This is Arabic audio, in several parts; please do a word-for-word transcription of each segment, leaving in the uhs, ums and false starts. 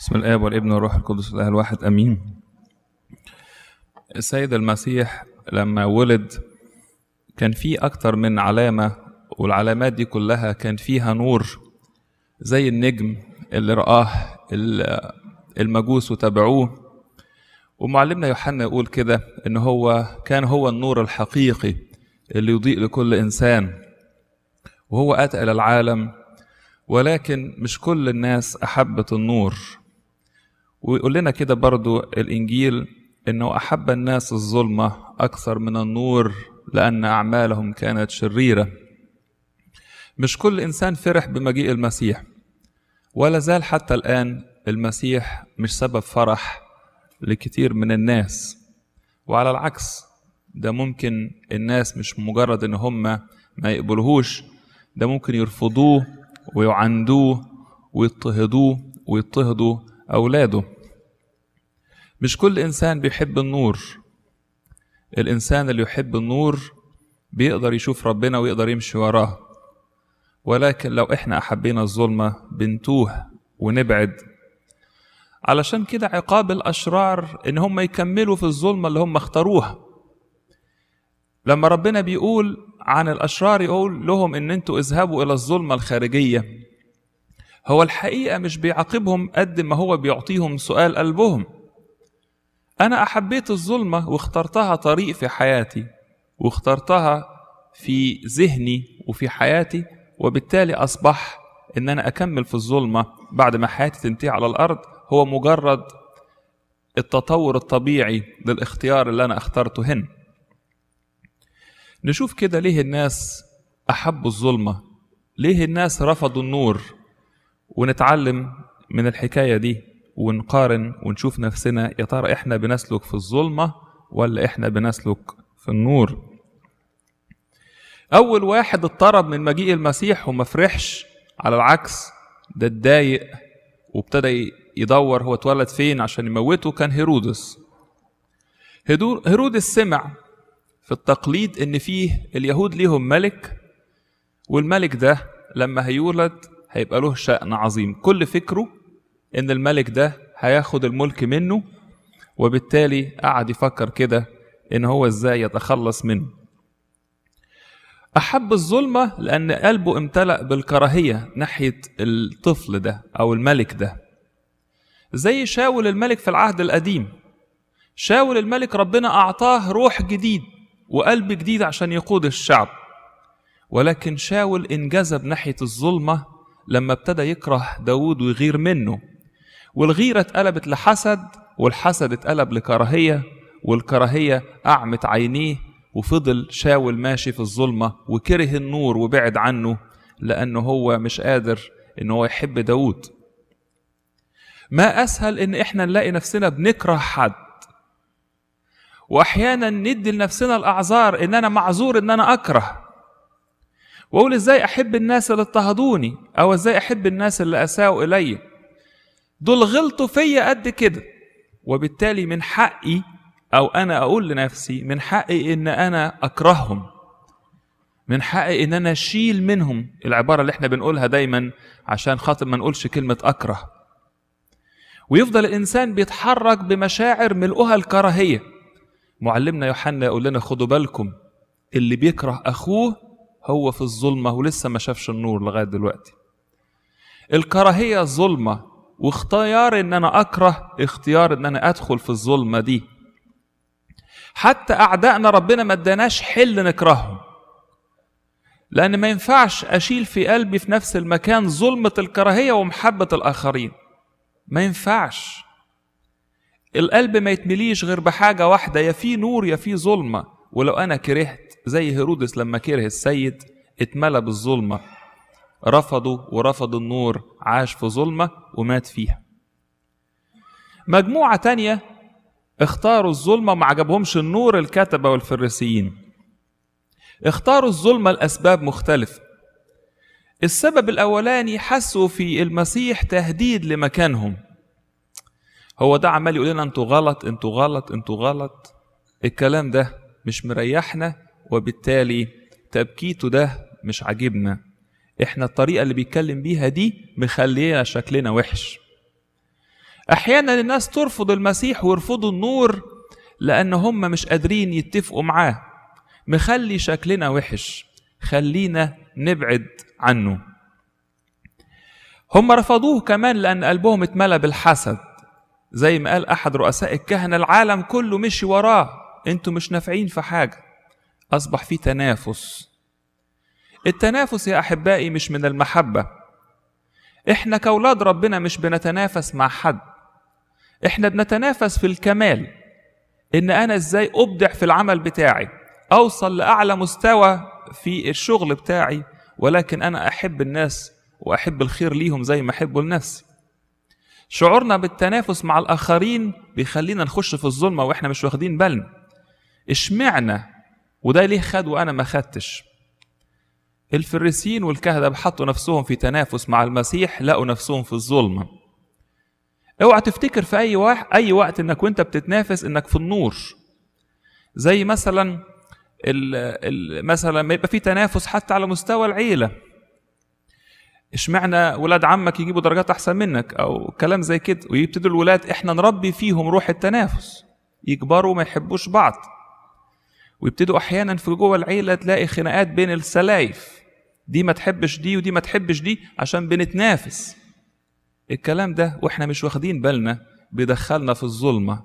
بسم الآب والابن والروح القدس الإله الواحد أمين. السيد المسيح لما ولد كان فيه أكتر من علامة، والعلامات دي كلها كان فيها نور زي النجم اللي رآه المجوس وتبعوه. ومعلمنا يوحنا يقول كده إن هو كان هو النور الحقيقي اللي يضيء لكل إنسان، وهو أتى إلى العالم، ولكن مش كل الناس أحبت النور. ويقول لنا كده برضو الإنجيل إنه أحب الناس الظلمة أكثر من النور لأن أعمالهم كانت شريرة. مش كل إنسان فرح بمجيء المسيح، ولا زال حتى الآن المسيح مش سبب فرح لكتير من الناس. وعلى العكس، ده ممكن الناس مش مجرد إن هم ما يقبلوهوش، ده ممكن يرفضوه ويعندوه ويضطهدوه ويضطهدوا أولاده. مش كل إنسان بيحب النور. الإنسان اللي يحب النور بيقدر يشوف ربنا ويقدر يمشي وراه، ولكن لو إحنا أحبينا الظلمة بنتوه ونبعد. علشان كده عقاب الأشرار إن هم يكملوا في الظلمة اللي هم اختاروها. لما ربنا بيقول عن الأشرار يقول لهم إن أنتوا اذهبوا إلى الظلمة الخارجية، هو الحقيقة مش بيعاقبهم قد ما هو بيعطيهم سؤال قلبهم. أنا أحبيت الظلمة واخترتها طريق في حياتي، واخترتها في ذهني وفي حياتي، وبالتالي أصبح إن أنا أكمل في الظلمة بعد ما حياتي تنتهي على الأرض هو مجرد التطور الطبيعي للاختيار اللي أنا اخترته هنا. نشوف كده ليه الناس أحبوا الظلمة، ليه الناس رفضوا النور، ونتعلم من الحكاية دي ونقارن ونشوف نفسنا يا ترى إحنا بنسلك في الظلمة ولا إحنا بنسلك في النور. أول واحد اضطرب من مجيء المسيح وما فرحش، على العكس ده اتضايق وابتدى يدور هو اتولد فين عشان يموته، كان هيرودس. هيرودس سمع في التقليد إن فيه اليهود ليهم ملك، والملك ده لما هيولد هيبقى له شأن عظيم. كل فكره إن الملك ده هياخد الملك منه، وبالتالي قعد يفكر كده إن هو إزاي يتخلص منه. أحب الظلمة لأن قلبه امتلأ بالكراهية ناحية الطفل ده أو الملك ده، زي شاول الملك في العهد القديم. شاول الملك ربنا أعطاه روح جديد وقلب جديد عشان يقود الشعب، ولكن شاول انجذب ناحية الظلمة لما ابتدى يكره داود ويغير منه، والغيرة اتقلبت لحسد، والحسد اتقلب لكراهية، والكراهية أعمت عينيه، وفضل شاول ماشي في الظلمة وكره النور وبعد عنه لأنه هو مش قادر إنه هو يحب داود. ما أسهل إن إحنا نلاقي نفسنا بنكره حد، وأحيانا ندي لنفسنا الأعذار إن أنا معذور إن أنا أكره، وأقول إزاي أحب الناس اللي اضطهدوني، أو إزاي أحب الناس اللي أساءوا إلي، دول غلطوا فيا قد كده، وبالتالي من حقي أو أنا أقول لنفسي من حقي إن أنا أكرههم، من حقي إن أنا أشيل منهم. العبارة اللي إحنا بنقولها دايما عشان خاطر ما نقولش كلمة أكره. ويفضل الإنسان بيتحرك بمشاعر ملؤها الكراهية. معلمنا يوحنا يقول لنا خدوا بالكم، اللي بيكره أخوه هو في الظلمة ولسه ما شافش النور لغاية دلوقتي. الكراهية ظلمة، واختيار ان انا اكره اختيار ان انا ادخل في الظلمة دي. حتى اعدائنا ربنا ما اداناش حل نكرههم، لان ما ينفعش اشيل في قلبي في نفس المكان ظلمة الكراهية ومحبة الاخرين. ما ينفعش. القلب ما يتمليش غير بحاجة واحدة، يا في نور يا في ظلمة. ولو انا كرهت زي هيرودس لما كره السيد اتملى بالظلمة، رفضوا ورفض النور، عاش في ظلمة ومات فيها. مجموعة تانية اختاروا الظلمة وما عجبهمش النور، الكتبة والفريسيين. اختاروا الظلمة لأسباب مختلفة. السبب الأولاني حسوا في المسيح تهديد لمكانهم. هو ده عمال يقول لنا انتوا غلط انتوا غلط انتوا غلط. الكلام ده مش مريحنا، وبالتالي تبكيته ده مش عاجبنا. احنا الطريقة اللي بيتكلم بيها دي مخلينا شكلنا وحش. أحيانا الناس ترفض المسيح ويرفضوا النور لأن هم مش قادرين يتفقوا معاه، مخلي شكلنا وحش، خلينا نبعد عنه. هم رفضوه كمان لأن قلبهم اتملى بالحسد، زي ما قال أحد رؤساء الكهنة: العالم كله مشي وراه، انتوا مش نافعين في حاجة. أصبح في تنافس. التنافس يا أحبائي مش من المحبة. إحنا كأولاد ربنا مش بنتنافس مع حد، إحنا بنتنافس في الكمال، إن أنا إزاي أبدع في العمل بتاعي، أوصل لأعلى مستوى في الشغل بتاعي، ولكن أنا أحب الناس وأحب الخير ليهم زي ما أحبه لنفسي. شعورنا بالتنافس مع الآخرين بيخلينا نخش في الظلمة وإحنا مش واخدين بالنا. إشمعنا وده ليه خد وأنا ما خدتش؟ الفريسيين والكهنة حطوا نفسهم في تنافس مع المسيح، لقوا نفسهم في الظلمة. اوعى تفتكر في أي, واحد أي وقت إنك وإنت بتتنافس إنك في النور. زي مثلا ال ال مثلا ما يبقى في تنافس حتى على مستوى العيلة، اشمعنى ولاد عمك يجيبوا درجات أحسن منك أو كلام زي كده، ويبتدوا الولاد إحنا نربي فيهم روح التنافس، يكبروا ما يحبوش بعض، ويبتدوا أحيانا في جوه العيلة تلاقي خناقات بين السلايف، دي ما تحبش دي ودي ما تحبش دي عشان بنتنافس. الكلام ده وإحنا مش واخدين بالنا بيدخلنا في الظلمة.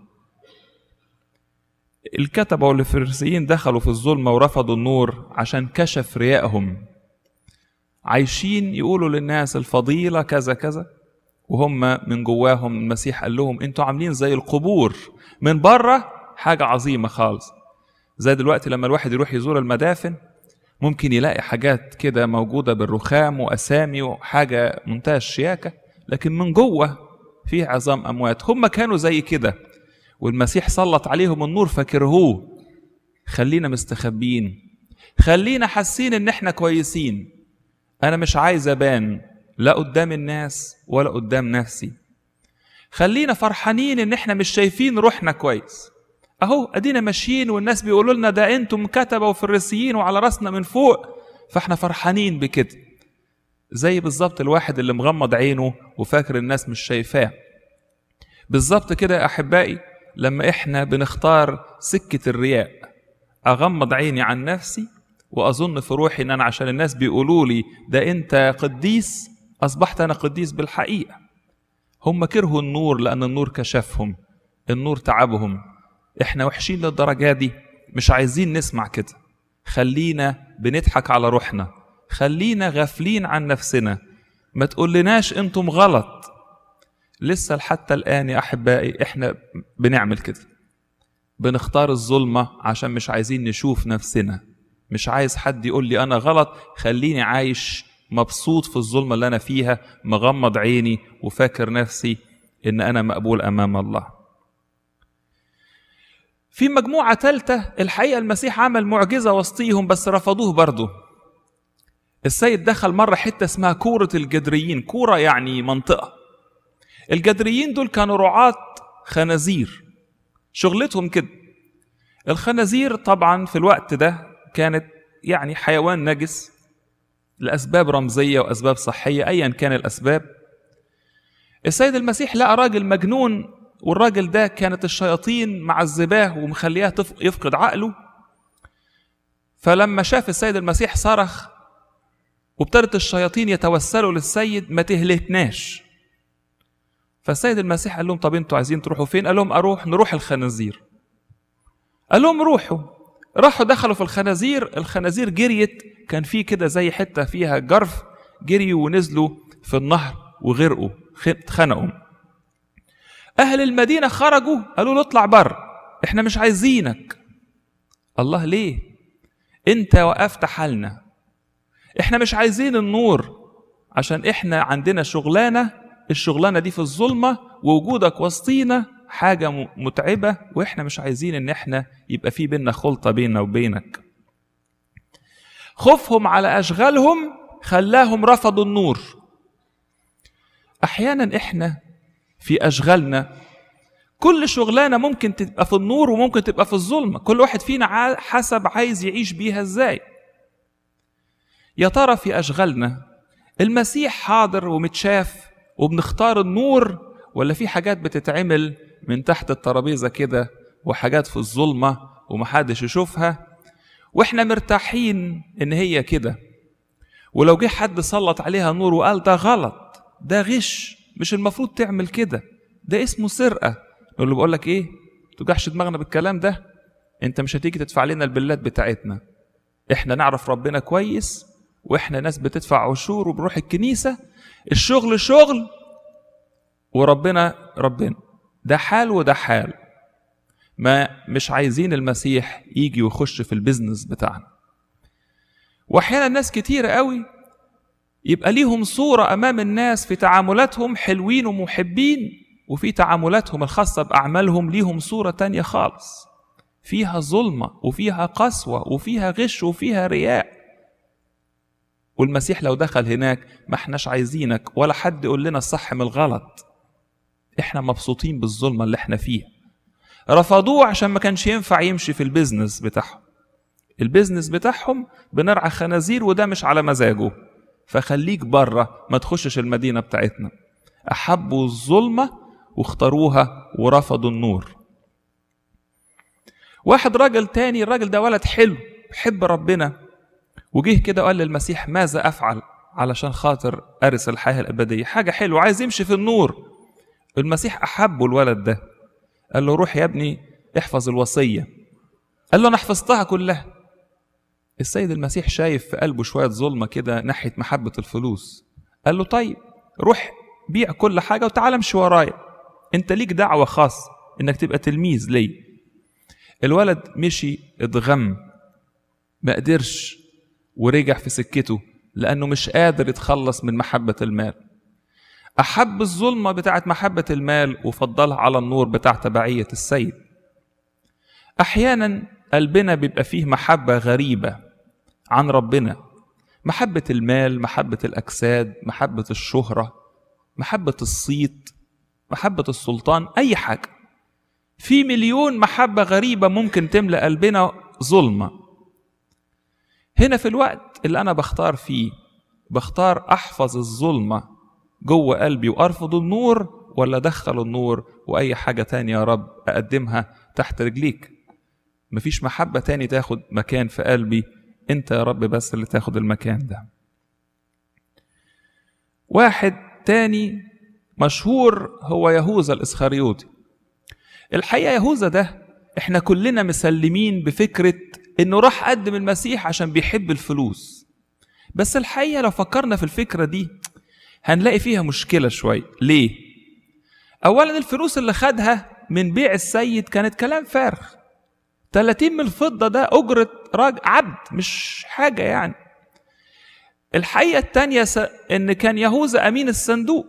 الكتبة والفريسيين دخلوا في الظلمة ورفضوا النور عشان كشف ريائهم، عايشين يقولوا للناس الفضيلة كذا كذا، وهم من جواهم المسيح قال لهم انتوا عاملين زي القبور، من بره حاجة عظيمة خالص. زي دلوقتي لما الواحد يروح يزور المدافن ممكن يلاقي حاجات كده موجودة بالرخام وأسامي وحاجة منتهى الشياكة، لكن من جوه فيه عظام أموات. هم كانوا زي كده والمسيح سلط عليهم النور فكرهوه. خلينا مستخبين، خلينا حاسين ان احنا كويسين. انا مش عايز ابان لا قدام الناس ولا قدام نفسي. خلينا فرحانين ان احنا مش شايفين روحنا كويس. اهو ادينا ماشيين والناس بيقولوا لنا ده انتم كتبة وفريسيين وعلى راسنا من فوق، فاحنا فرحانين بكده. زي بالظبط الواحد اللي مغمض عينه وفاكر الناس مش شايفاه. بالظبط كده يا احبائي لما احنا بنختار سكة الرياء، اغمض عيني عن نفسي واظن في روحي ان انا عشان الناس بيقولوا لي ده انت قديس اصبحت انا قديس بالحقيقة. هم كرهوا النور لان النور كشفهم، النور تعبهم. احنا وحشين للدرجة دي، مش عايزين نسمع كده. خلينا بنضحك على روحنا، خلينا غافلين عن نفسنا، ما تقولناش انتم غلط. لسه حتى الآن يا أحبائي إحنا بنعمل كده، بنختار الظلمة عشان مش عايزين نشوف نفسنا. مش عايز حد يقول لي أنا غلط، خليني عايش مبسوط في الظلمة اللي أنا فيها، مغمض عيني وفاكر نفسي إن أنا مقبول أمام الله. في مجموعة ثالثة الحقيقة المسيح عمل معجزة وسطيهم بس رفضوه برضه. السيد دخل مرة حتة اسمها كورة الجدريين. كورة يعني منطقة. الجدريين دول كانوا رعاة خنازير، شغلتهم كده. الخنازير طبعا في الوقت ده كانت يعني حيوان نجس لأسباب رمزية وأسباب صحية، أيا كان الأسباب. السيد المسيح لقى راجل مجنون، والراجل ده كانت الشياطين معذباه ومخلياه يفقد عقله. فلما شاف السيد المسيح صرخ، وابتدت الشياطين يتوسلوا للسيد ما تهلكناش. فالسيد المسيح قال لهم طب انتوا عايزين تروحوا فين؟ قال لهم اروح نروح الخنازير. قال لهم روحوا. راحوا دخلوا في الخنازير. الخنازير جريت، كان في كده زي حته فيها جرف، جريوا ونزلوا في النهر وغرقوا، اتخنقوا. اهل المدينه خرجوا قالوا له اطلع بره، احنا مش عايزينك. الله ليه؟ انت وقفت حالنا، احنا مش عايزين النور عشان احنا عندنا شغلانه، الشغلانه دي في الظلمه، ووجودك وسطينا حاجه متعبه، واحنا مش عايزين ان احنا يبقى في بيننا خلطه بيننا وبينك. خوفهم على اشغالهم خلاهم رفضوا النور. احيانا احنا في اشغالنا كل شغلانه ممكن تبقى في النور وممكن تبقى في الظلمه، كل واحد فينا حسب عايز يعيش بيها ازاي. يا ترى في اشغالنا المسيح حاضر ومتشاف وبنختار النور، ولا في حاجات بتتعمل من تحت الترابيزة كده وحاجات في الظلمة ومحدش يشوفها واحنا مرتاحين ان هي كده، ولو جه حد سلط عليها نور وقال ده غلط، ده غش، مش المفروض تعمل كده، ده اسمه سرقة، نقول له بقول لك ايه، توجعش دماغنا بالكلام ده، انت مش هتيجي تدفع لنا البلات بتاعتنا، احنا نعرف ربنا كويس واحنا ناس بتدفع عشور وبروح الكنيسة، الشغل شغل وربنا ربنا. ده حال وده حال. ما مش عايزين المسيح يجي ويخش في البيزنس بتاعنا. واحيانا ناس كتير قوي يبقى ليهم صورة امام الناس في تعاملاتهم حلوين ومحبين، وفي تعاملاتهم الخاصة باعمالهم ليهم صورة تانية خالص فيها ظلمة وفيها قسوة وفيها غش وفيها رياء. والمسيح لو دخل هناك ما احناش عايزينك ولا حد يقول لنا الصح من الغلط، احنا مبسوطين بالظلمة اللي احنا فيها. رفضوه عشان ما كانش ينفع يمشي في البيزنس بتاعهم، البيزنس بتاعهم بنرعى خنازير وده مش على مزاجه، فخليك بره ما تخشش المدينة بتاعتنا. أحبوا الظلمة واختاروها ورفضوا النور. واحد راجل تاني، الراجل ده ولد حلو بحب ربنا، وجيه كده وقال للمسيح ماذا أفعل علشان خاطر أرث الحياة الأبدية، حاجة حلوة عايز يمشي في النور. المسيح أحبه الولد ده، قال له روح يا ابني احفظ الوصية. قال له أنا حفظتها كلها. السيد المسيح شايف في قلبه شوية ظلمة كده ناحية محبة الفلوس، قال له طيب روح بيع كل حاجة وتعال امشي ورايا، انت ليك دعوة خاصة انك تبقى تلميذ لي. الولد مشي اتغم، ما قدرش ورجع في سكته لأنه مش قادر يتخلص من محبة المال. أحب الظلمة بتاعت محبة المال وفضلها على النور بتاع تبعية السيد. أحيانا قلبنا بيبقى فيه محبة غريبة عن ربنا، محبة المال، محبة الأجساد، محبة الشهرة، محبة الصيت، محبة السلطان، أي حاجة. في مليون محبة غريبة ممكن تملأ قلبنا ظلمة. هنا في الوقت اللي أنا بختار فيه، بختار أحفظ الظلمة جوه قلبي وأرفض النور، ولا أدخل النور وأي حاجة تانية يا رب أقدمها تحت رجليك. مفيش محبة تاني تاخد مكان في قلبي، أنت يا رب بس اللي تاخد المكان ده. واحد تاني مشهور هو يهوذا الإسخريوطي. الحقيقة يهوذا ده احنا كلنا مسلمين بفكرة انه راح قدم المسيح عشان بيحب الفلوس، بس الحقيقة لو فكرنا في الفكرة دي هنلاقي فيها مشكلة شوي. ليه؟ اولا الفلوس اللي خدها من بيع السيد كانت كلام فارغ، ثلاثين من الفضة ده أجرة راجل عبد، مش حاجة يعني. الحقيقة التانية ان كان يهوذا امين الصندوق،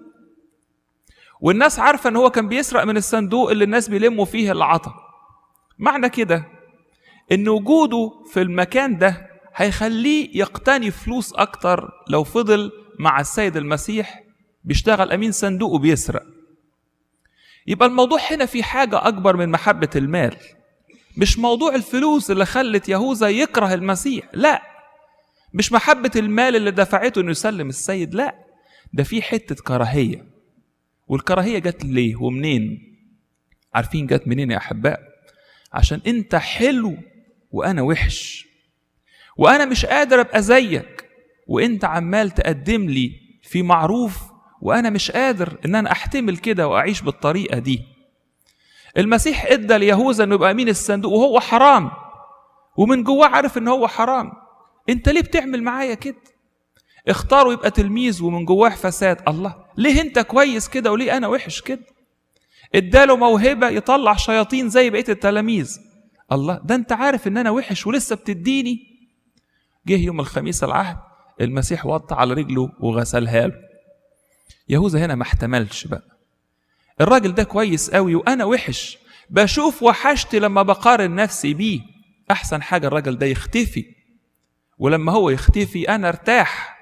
والناس عارفة ان هو كان بيسرق من الصندوق اللي الناس بيلموا فيه العطا. معنى كده ان وجوده في المكان ده هيخليه يقتني فلوس اكتر لو فضل مع السيد المسيح بيشتغل امين صندوق وبيسرق. يبقى الموضوع هنا في حاجة اكبر من محبة المال، مش موضوع الفلوس اللي خلت يهوذا يكره المسيح، لا، مش محبة المال اللي دفعته انه يسلم السيد، لا، ده في حتة كراهية. والكراهية جت ليه ومنين؟ عارفين جت منين يا أحباء؟ عشان أنت حلو وأنا وحش، وأنا مش قادر أبقى زيك، وأنت عمال تقدم لي في معروف وأنا مش قادر إن أنا أحتمل كده وأعيش بالطريقة دي. المسيح إدى ليهوذا إنه يبقى أمين الصندوق وهو حرام، ومن جواه عارف إن هو حرام. أنت ليه بتعمل معايا كده؟ اختاروا يبقى تلميذ ومن جواه فساد. الله، ليه انت كويس كده وليه انا وحش كده؟ اداله موهبة يطلع شياطين زي بقية التلاميذ. الله، ده انت عارف ان انا وحش ولسه بتديني؟ جه يوم الخميس العهد المسيح وطى على رجله وغسلها له. يهوذا هنا ما احتملش بقى، الراجل ده كويس قوي وانا وحش، بشوف وحشتي لما بقارن نفسي بيه، احسن حاجة الراجل ده يختفي، ولما هو يختفي انا ارتاح.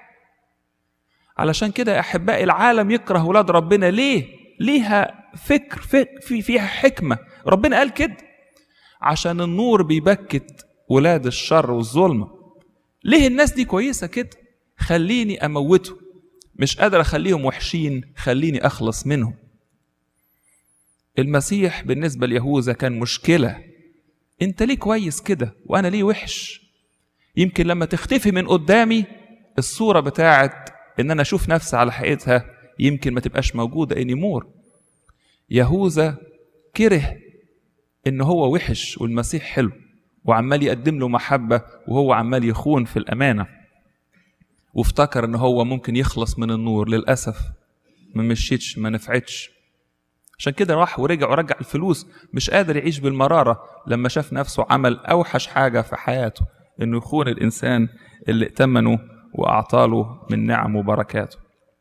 علشان كده يا أحبائي العالم يكره ولاد ربنا. ليه؟ ليها فكر, فكر في فيها حكمة، ربنا قال كده عشان النور بيبكت ولاد الشر والظلمة. ليه الناس دي كويسة كده؟ خليني أموته، مش قادر أخليهم وحشين، خليني أخلص منهم. المسيح بالنسبة ليهوذا كان مشكلة، انت ليه كويس كده وانا ليه وحش؟ يمكن لما تختفي من قدامي الصورة بتاعت ان انا اشوف نفسي على حقيقتها يمكن ما تبقاش موجودة انيمور. يهوذا كره ان هو وحش والمسيح حلو، وعمال يقدم له محبة وهو عمال يخون في الامانة، وافتكر ان هو ممكن يخلص من النور. للأسف ما مشيتش، ما نفعتش. عشان كده راح ورجع ورجع الفلوس، مش قادر يعيش بالمرارة لما شاف نفسه عمل أوحش حاجة في حياته، إنه يخون الإنسان اللي ائتمنه وأعطاله من نعم وبركاته.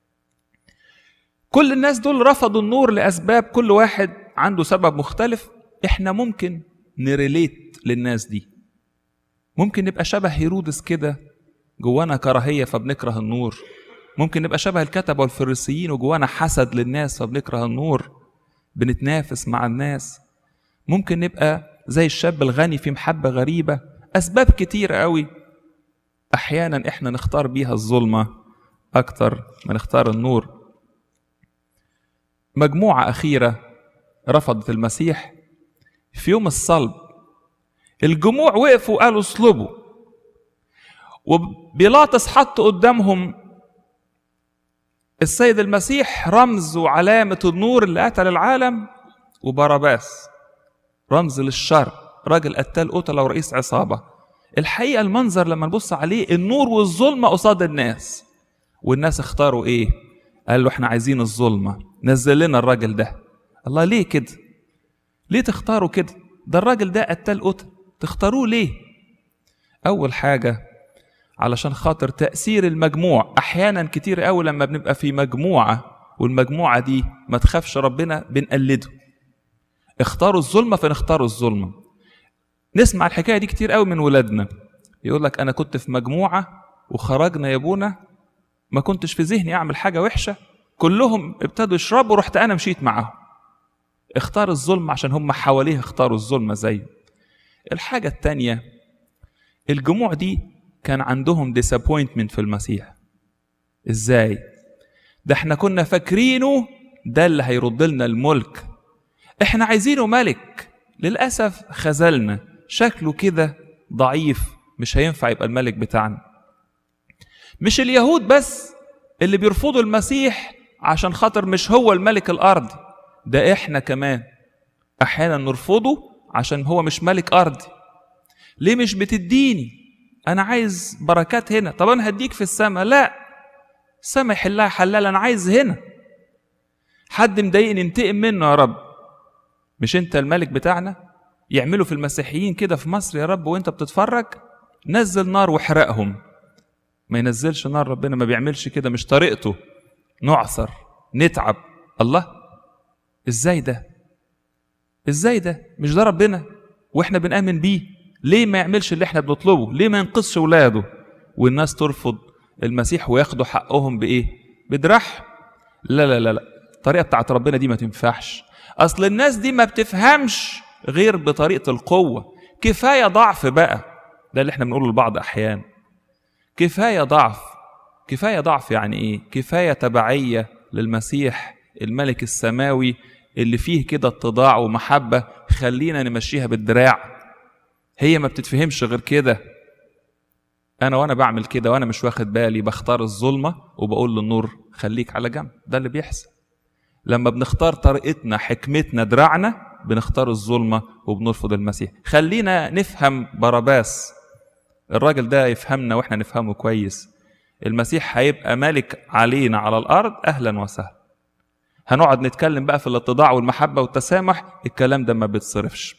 كل الناس دول رفضوا النور لأسباب، كل واحد عنده سبب مختلف. إحنا ممكن نريليت للناس دي، ممكن نبقى شبه هيرودس كده، جوانا كراهية فبنكره النور. ممكن نبقى شبه الكتبة والفريسيين وجوانا حسد للناس فبنكره النور، بنتنافس مع الناس. ممكن نبقى زي الشاب الغني في محبة غريبة. أسباب كتير قوي أحيانا إحنا نختار بيها الظلمة أكتر ما نختار النور. مجموعة أخيرة رفضت المسيح في يوم الصلب. الجموع وقفوا وقالوا اصلبوا، وبيلاطس حط قدامهم السيد المسيح رمز وعلامة النور اللي قتل العالم، وبرباس رمز للشر، راجل قتال قتلة ورئيس عصابة. الحقيقة المنظر لما نبص عليه النور والظلمة قصاد الناس، والناس اختاروا ايه؟ قالوا احنا عايزين الظلمة، نزل لنا الراجل ده. الله، ليه كده؟ ليه تختاروا كده؟ ده الراجل ده قتال قتل، تختاروه ليه؟ أول حاجة علشان خاطر تأثير المجموع. أحيانا كتير قوي لما بنبقى في مجموعة والمجموعة دي ما تخافش ربنا بنقلده. اختاروا الظلمة فنختاروا الظلمة. نسمع الحكاية دي كتير قوي من ولادنا، يقول لك أنا كنت في مجموعة وخرجنا يا ابونا، ما كنتش في ذهني أعمل حاجة وحشة، كلهم ابتدوا يشربوا ورحت أنا مشيت معاهم. اختار الظلمة عشان هم حواليه اختاروا الظلمة زيه. الحاجة التانية، الجموع دي كان عندهم disappointment في المسيح. ازاي؟ ده احنا كنا فاكرينه ده اللي هيرد لنا الملك، احنا عايزينه ملك. للأسف خذلنا، شكله كده ضعيف، مش هينفع يبقى الملك بتاعنا. مش اليهود بس اللي بيرفضوا المسيح عشان خاطر مش هو الملك الأرضي، ده احنا كمان احيانا نرفضه عشان هو مش ملك أرضي. ليه مش بتديني؟ أنا عايز بركات هنا. طب أنا هديك في السماء. لا، السماء يحلها حلال، أنا عايز هنا. حد مضايقني انتقم منه يا رب. مش أنت الملك بتاعنا؟ يعملوا في المسيحيين كده في مصر يا رب وأنت بتتفرج، نزل نار واحرقهم. ما ينزلش نار، ربنا ما بيعملش كده، مش طريقته. نعثر، نتعب. الله، إزاي ده؟ إزاي ده؟ مش ده ربنا وإحنا بنآمن بيه؟ ليه ما يعملش اللي احنا بنطلبه؟ ليه ما ينقذش ولاده؟ والناس ترفض المسيح وياخدوا حقهم بإيه؟ بدراح؟ لا لا لا لا، الطريقة بتاعت ربنا دي ما تنفعش. أصل الناس دي ما بتفهمش غير بطريقة القوة. كفاية ضعف بقى، ده اللي احنا بنقوله لبعض أحيان. كفاية ضعف. كفاية ضعف يعني إيه؟ كفاية تبعية للمسيح الملك السماوي اللي فيه كده اتضاع ومحبة، خلينا نمشيها بالدراع. هي ما بتتفهمش غير كده. أنا وأنا بعمل كده وأنا مش واخد بالي بختار الظلمة وبقول للنور خليك على جنب. ده اللي بيحصل لما بنختار طريقتنا، حكمتنا، دراعنا، بنختار الظلمة وبنرفض المسيح. خلينا نفهم باراباس، الراجل ده يفهمنا وإحنا نفهمه كويس. المسيح هيبقى ملك علينا على الأرض، أهلا وسهلا. هنقعد نتكلم بقى في الاتضاع والمحبة والتسامح، الكلام ده ما بيتصرفش.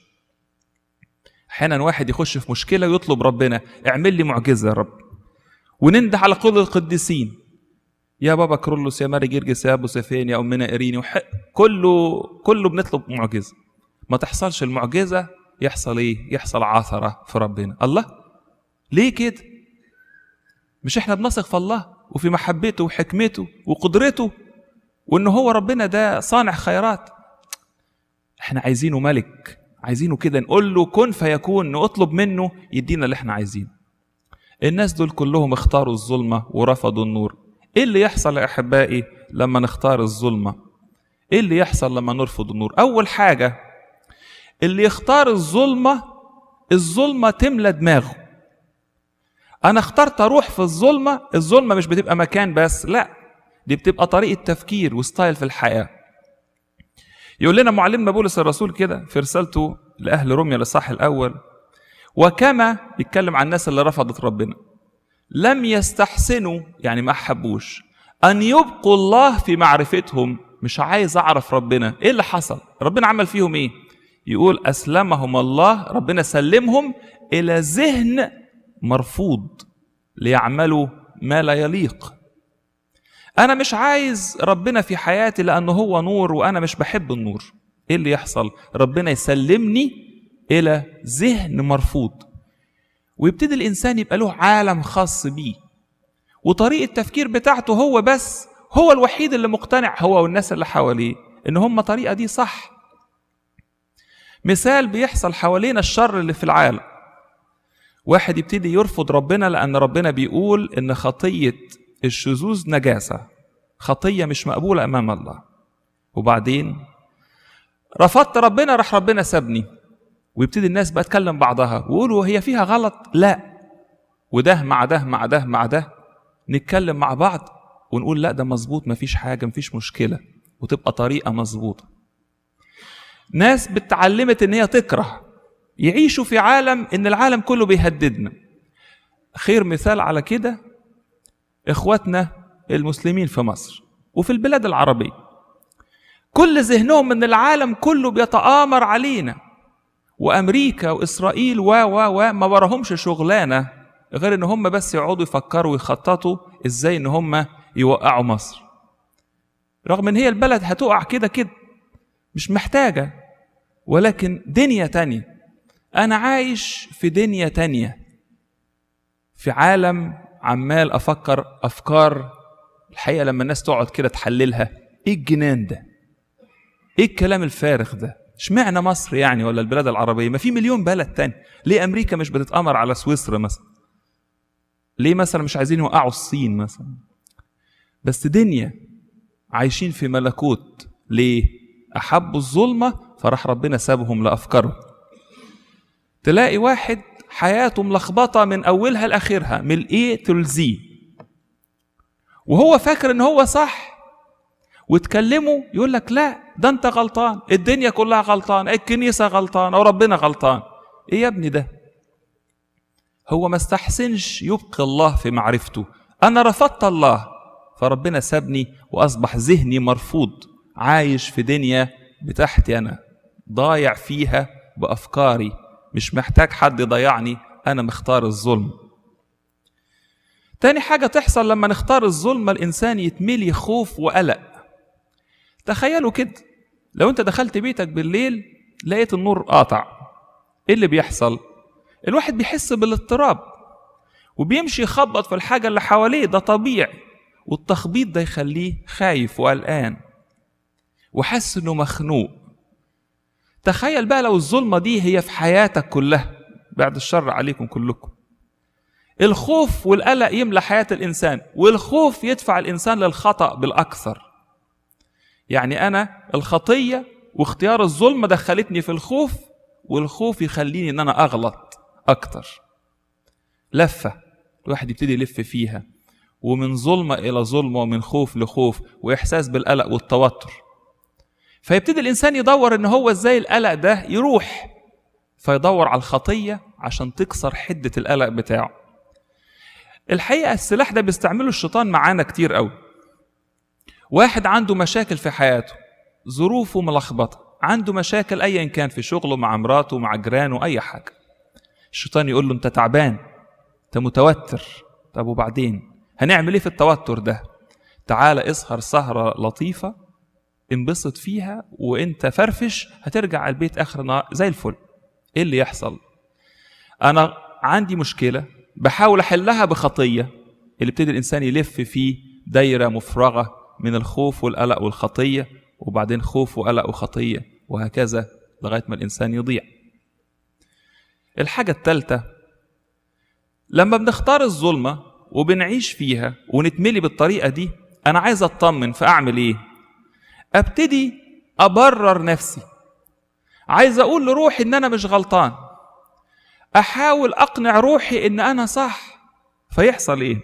احيانا واحد يخش في مشكله ويطلب ربنا اعمل لي معجزه يا رب، وننده على كل القديسين، يا بابا كرولوس، يا ماري جرجس، يا ابو سفين، يا امنا ايريني، وح... كله كله بنطلب معجزه. ما تحصلش المعجزه، يحصل ايه؟ يحصل عثره في ربنا. الله، ليه كده؟ مش احنا بنثق في الله وفي محبته وحكمته وقدرته وان هو ربنا ده صانع خيرات؟ احنا عايزينه ملك، عايزينه كده نقول له كن فيكون، نطلب منه يدينا اللي احنا عايزينه. الناس دول كلهم اختاروا الظلمة ورفضوا النور. ايه اللي يحصل يا احبائي لما نختار الظلمة؟ ايه اللي يحصل لما نرفض النور؟ اول حاجة اللي يختار الظلمة، الظلمة تملى دماغه. انا اخترت اروح في الظلمة، الظلمة مش بتبقى مكان بس، لا دي بتبقى طريقة تفكير وستايل في الحياة. يقول لنا معلمنا بولس الرسول كده في رسالته لأهل روميا الإصحاح الأول: وكما بيتكلم عن الناس اللي رفضت ربنا، لم يستحسنوا يعني ما حبوش أن يبقوا الله في معرفتهم. مش عايز أعرف ربنا، إيه اللي حصل؟ ربنا عمل فيهم إيه؟ يقول أسلمهم الله، ربنا سلمهم إلى ذهن مرفوض ليعملوا ما لا يليق. أنا مش عايز ربنا في حياتي لأنه هو نور وأنا مش بحب النور. إيه اللي يحصل؟ ربنا يسلمني إلى ذهن مرفوض، ويبتدي الإنسان يبقى له عالم خاص بيه، وطريقة التفكير بتاعته هو بس، هو الوحيد اللي مقتنع هو والناس اللي حواليه إن هم طريقة دي صح. مثال بيحصل حوالينا الشر اللي في العالم، واحد يبتدي يرفض ربنا لأن ربنا بيقول إن خطية الشذوذ نجاسة، خطية مش مقبولة أمام الله. وبعدين رفضت ربنا، راح ربنا سابني، ويبتدي الناس بقى تكلم بعضها ويقولوا هي فيها غلط. لا، وده مع ده مع ده مع ده نتكلم مع بعض ونقول لا ده مظبوط، مفيش حاجة، مفيش مشكلة، وتبقى طريقة مظبوطة. ناس بتعلمت ان هي تكره، يعيشوا في عالم ان العالم كله بيهددنا. خير مثال على كده اخواتنا المسلمين في مصر وفي البلاد العربية، كل ذهنهم ان العالم كله بيتآمر علينا، وامريكا واسرائيل و و و ما وراهمش شغلانة غير ان هم بس يقعدوا يفكروا ويخططوا ازاي ان هم يوقعوا مصر، رغم ان هي البلد هتقع كده كده مش محتاجة، ولكن دنيا تانية. انا عايش في دنيا تانية، في عالم عمال افكر افكار الحقيقة لما الناس تقعد كده تحللها، ايه الجنان ده؟ ايه الكلام الفارغ ده؟ اشمعنى مصر يعني ولا البلاد العربية؟ ما في مليون بلد تاني. ليه امريكا مش بتتأمر على سويسرا مثلا؟ ليه مثلا مش عايزين يوقعوا الصين مثلا؟ بس دنيا عايشين في ملكوت. ليه؟ احبوا الظلمة فراح ربنا سابهم لأفكارهم. تلاقي واحد حياته ملخبطة من أولها لآخرها، من الإيه تلزي، وهو فاكر إن هو صح، وتكلمه يقول لك لا ده أنت غلطان، الدنيا كلها غلطان، الكنيسة غلطان أو ربنا غلطان. إيه يا ابني ده؟ هو ما استحسنش يبقى الله في معرفته. أنا رفضت الله فربنا سابني وأصبح ذهني مرفوض، عايش في دنيا بتاعتي أنا، ضايع فيها بأفكاري، مش محتاج حد يضيعني، أنا مختار الظلم. تاني حاجة تحصل لما نختار الظلم، الإنسان يتملي خوف وقلق. تخيلوا كده لو أنت دخلت بيتك بالليل لقيت النور قاطع، إيه اللي بيحصل؟ الواحد بيحس بالاضطراب وبيمشي يخبط في الحاجة اللي حواليه، ده طبيعي، والتخبيط ده يخليه خايف وقلقان وحس إنه مخنوق. تخيل بقى لو الظلمة دي هي في حياتك كلها، بعد الشر عليكم كلكم. الخوف والقلق يملى حياة الإنسان، والخوف يدفع الإنسان للخطأ بالأكثر. يعني أنا الخطية واختيار الظلمة دخلتني في الخوف، والخوف يخليني إن أنا أغلط أكتر. لفة الواحد يبتدي يلف فيها، ومن ظلمة إلى ظلمة، ومن خوف لخوف، وإحساس بالقلق والتوتر. فيبتدي الإنسان يدور إن هو إزاي القلق ده يروح، فيدور على الخطية عشان تكسر حدة القلق بتاعه. الحقيقة السلاح ده بيستعمله الشيطان معانا كتير قوي. واحد عنده مشاكل في حياته، ظروفه ملخبطة، عنده مشاكل أيا كان في شغله، مع مراته، مع جيرانه، أي حاجة. الشيطان يقول له أنت تعبان، أنت متوتر. طب وبعدين هنعمل إيه في التوتر ده؟ تعال اسهر سهرة لطيفة، انبسط فيها، وانت فرفش، هترجع البيت آخر نهار زي الفل. إيه اللي يحصل؟ أنا عندي مشكلة بحاول أحلها بخطية، اللي ابتدي الإنسان يلف فيه دايرة مفرغة من الخوف والقلق والخطية، وبعدين خوف وقلق وخطية، وهكذا لغاية ما الإنسان يضيع. الحاجة الثالثة، لما بنختار الظلمة وبنعيش فيها ونتملي بالطريقة دي، أنا عايز أطمن، فأعمل إيه؟ أبتدي أبرر نفسي، عايز أقول لروحي إن أنا مش غلطان، أحاول أقنع روحي إن أنا صح. فيحصل إيه؟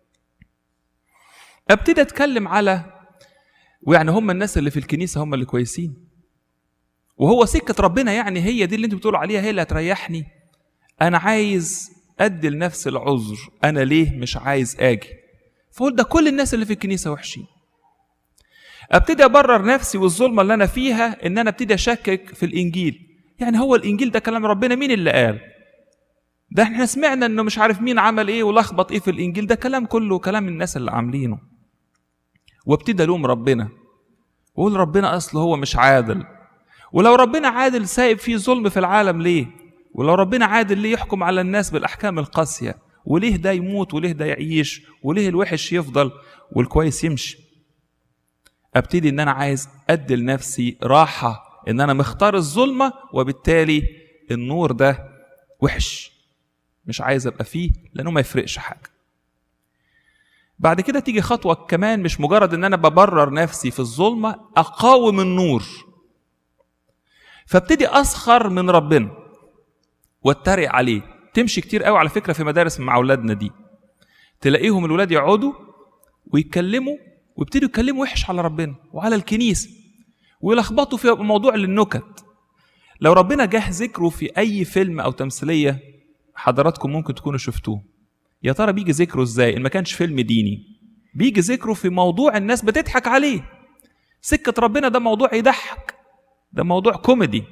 أبتدي أتكلم على ويعني هم الناس اللي في الكنيسة هم اللي كويسين، وهو سكة ربنا يعني هي دي اللي انتوا بتقولوا عليها هي اللي هتريحني. أنا عايز أدي لنفسي العذر، أنا ليه مش عايز آجي؟ فقول ده كل الناس اللي في الكنيسة وحشين. ابتدي ابرر نفسي والظلمه اللي انا فيها ان انا ابتدي اشكك في الانجيل. يعني هو الانجيل ده كلام ربنا؟ مين اللي قال ده؟ احنا سمعنا انه مش عارف مين عمل ايه ولخبط ايه في الانجيل، ده كلام كله كلام الناس اللي عاملينه. وابتدي الوم ربنا واقول ربنا اصله هو مش عادل، ولو ربنا عادل سايب فيه ظلم في العالم ليه؟ ولو ربنا عادل ليه يحكم على الناس بالاحكام القاسيه؟ وليه ده يموت وليه ده يعيش؟ وليه الوحش يفضل والكويس يمشي؟ ابتدي ان انا عايز ادي لنفسي راحه ان انا مختار الظلمه، وبالتالي النور ده وحش مش عايز ابقى فيه لانه ما يفرقش حاجه. بعد كده تيجي خطوه كمان، مش مجرد ان انا ببرر نفسي في الظلمه، اقاوم النور. فابتدي اسخر من ربنا واتريق عليه. تمشي كتير قوي على فكره في مدارس مع اولادنا دي، تلاقيهم الولاد يقعدوا ويتكلموا ويبتدوا يتكلموا وحش على ربنا وعلى الكنيسه ويلخبطوا في موضوع للنكت. لو ربنا جه ذكره في اي فيلم او تمثيليه حضراتكم ممكن تكونوا شفتوه، يا ترى بيجي ذكره ازاي؟ ان ما كانش فيلم ديني بيجي ذكره في موضوع الناس بتضحك عليه. سكه ربنا ده موضوع يضحك، ده موضوع كوميدي.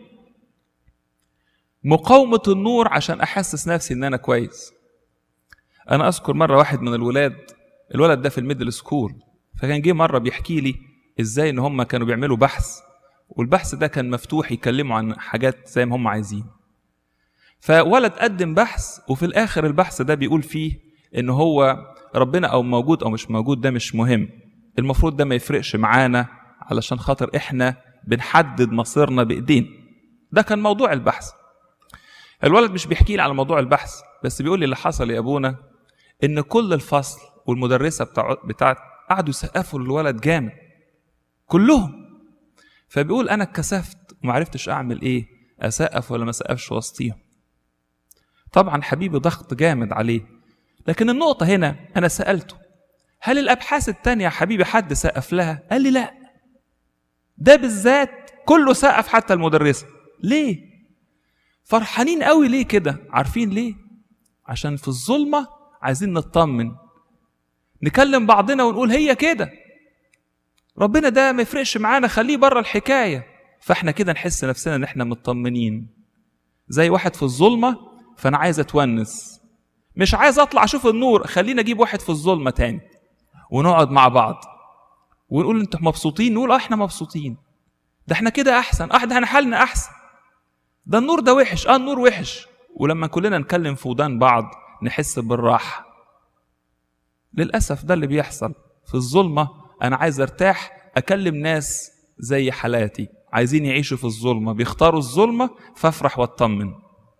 مقاومه النور عشان احسس نفسي ان انا كويس. انا اذكر مره واحد من الولاد، الولد ده في الميدل سكول، فكان جه مره بيحكي لي ازاي ان هم كانوا بيعملوا بحث، والبحث ده كان مفتوح يكلموا عن حاجات زي ما هم عايزين. فولد قدم بحث، وفي الاخر البحث ده بيقول فيه ان هو ربنا او موجود او مش موجود ده مش مهم، المفروض ده ما يفرقش معانا علشان خاطر احنا بنحدد مصيرنا بايدينا. ده كان موضوع البحث. الولد مش بيحكي لي على موضوع البحث بس بيقول لي اللي حصل يا ابونا ان كل الفصل والمدرسه بتاع بتاعت قعدوا يسقفوا للولد جامد كلهم. فبيقول انا اتكسفت وما عرفتش اعمل ايه، اسقف ولا ما اسقفش وسطيهم. طبعا حبيبي ضغط جامد عليه، لكن النقطه هنا انا سالته هل الابحاث التانية يا حبيبي حد سقف لها؟ قال لي لا، ده بالذات كله سقف حتى المدرسه. ليه؟ فرحانين قوي ليه كده؟ عارفين ليه؟ عشان في الظلمه عايزين نطمن، نكلم بعضنا ونقول هي كده، ربنا ده ما يفرقش معانا، خليه بره الحكايه. فاحنا كده نحس نفسنا ان احنا مطمنين. زي واحد في الظلمه فانا عايز اتونس، مش عايز اطلع اشوف النور، خلينا اجيب واحد في الظلمه تاني ونقعد مع بعض ونقول انتوا مبسوطين؟ نقول اه احنا مبسوطين، ده احنا كده احسن، اه ده احنا حالنا احسن، ده النور ده وحش، اه النور وحش. ولما كلنا نكلم في ودان بعض نحس بالراحه. للاسف ده اللي بيحصل في الظلمه. انا عايز ارتاح، اكلم ناس زي حالاتي عايزين يعيشوا في الظلمه، بيختاروا الظلمه، فافرح واطمن.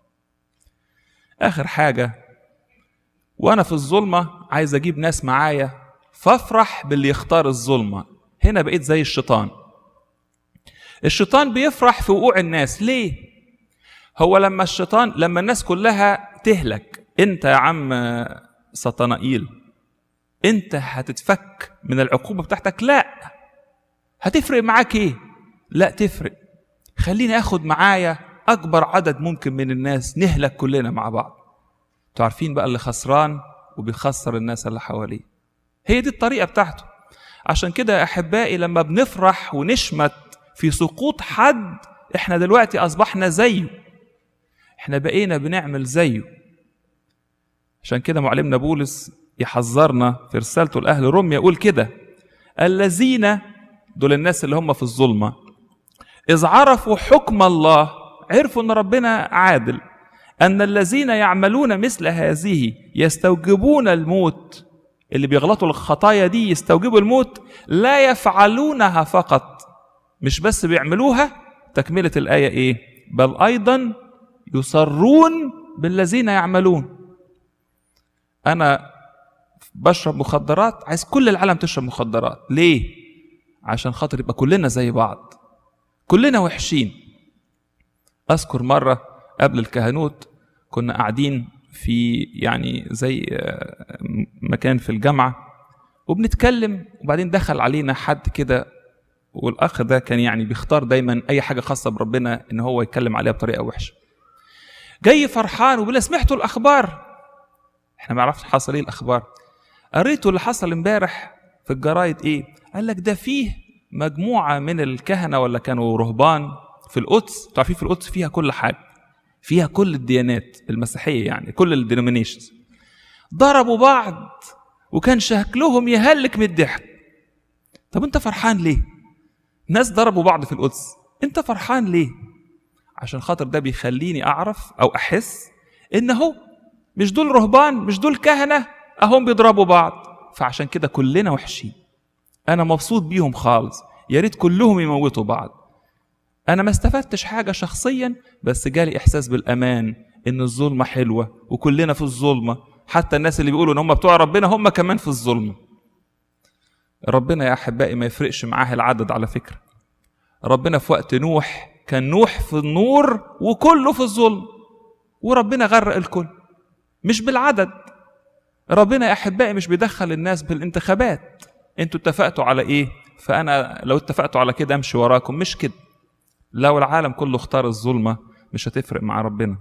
اخر حاجه، وانا في الظلمه عايز اجيب ناس معايا، فافرح باللي يختار الظلمه. هنا بقيت زي الشيطان. الشيطان بيفرح في وقوع الناس. ليه؟ هو لما الشيطان لما الناس كلها تهلك، انت يا عم سطنائيل انت هتتفك من العقوبه بتاعتك؟ لا. هتفرق معاك ايه؟ لا تفرق. خليني اخد معايا اكبر عدد ممكن من الناس، نهلك كلنا مع بعض. انتوا عارفين بقى اللي خسران وبيخسر الناس اللي حواليه. هي دي الطريقه بتاعته. عشان كده يا احبائي لما بنفرح ونشمت في سقوط حد، احنا دلوقتي اصبحنا زيه، احنا بقينا بنعمل زيه. عشان كده معلمنا بولس يحذرنا في رسالته لأهل روميا، يقول كده: الذين دول الناس اللي هم في الظلمة إذ عرفوا حكم الله، عرفوا أن ربنا عادل، أن الذين يعملون مثل هذه يستوجبون الموت. اللي بيغلطوا الخطايا دي يستوجبوا الموت، لا يفعلونها فقط، مش بس بيعملوها، تكملة الآية إيه؟ بل أيضا يصرون بالذين يعملون. أنا بشرب مخدرات، عايز كل العالم تشرب مخدرات. ليه؟ عشان خاطر يبقى كلنا زي بعض. كلنا وحشين. أذكر مرة قبل الكهنوت كنا قاعدين في يعني زي مكان في الجامعة وبنتكلم، وبعدين دخل علينا حد كده، والأخ ده كان يعني بيختار دايما أي حاجة خاصة بربنا إن هو يتكلم عليها بطريقة وحشة. جاي فرحان وبلا سمعتوا الأخبار؟ إحنا ما عرفش حصل إيه الأخبار. قريتوا اللي حصل امبارح في الجرايد إيه؟ قال لك ده فيه مجموعة من الكهنة ولا كانوا رهبان في القدس. تعرفين في القدس فيها كل حاجة، فيها كل الديانات المسيحية، يعني كل الدينومينيشنز، ضربوا بعض وكان شكلهم يهلك من الضحك. طب انت فرحان ليه؟ ناس ضربوا بعض في القدس، انت فرحان ليه؟ عشان خاطر ده بيخليني اعرف او احس ان هو مش دول رهبان، مش دول كهنة، اهم بيضربوا بعض، فعشان كده كلنا وحشين. انا مبسوط بيهم خالص، يا ريت كلهم يموتوا بعض. انا ما استفدتش حاجة شخصيا، بس جالي احساس بالامان ان الظلمة حلوة وكلنا في الظلمة، حتى الناس اللي بيقولوا ان هم بتوع ربنا هم كمان في الظلمة. ربنا يا احبائي ما يفرقش معاه العدد على فكرة. ربنا في وقت نوح كان نوح في النور وكله في الظلم، وربنا غرق الكل، مش بالعدد. ربنا يا احبائي مش بيدخل الناس بالانتخابات، انتوا اتفقتوا على ايه فانا لو اتفقتوا على كده امشي وراكم، مش كده. لو العالم كله اختار الظلمة مش هتفرق مع ربنا.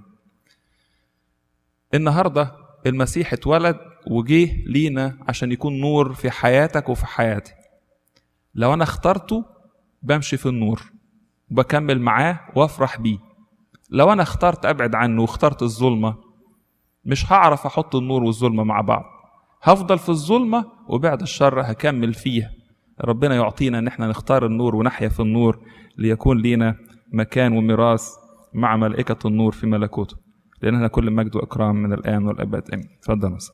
النهاردة المسيح اتولد وجيه لينا عشان يكون نور في حياتك وفي حياتي. لو انا اخترته بمشي في النور وبكمل معاه وافرح بيه. لو انا اخترت ابعد عنه واخترت الظلمة مش هعرف احط النور والظلمة مع بعض، هفضل في الظلمة وبعد الشر هكمل فيها. ربنا يعطينا ان احنا نختار النور ونحيا في النور ليكون لينا مكان وميراث مع ملائكة النور في ملكوته، لأننا كل مجد وإكرام من الآن والأبد. آمين. تفضل.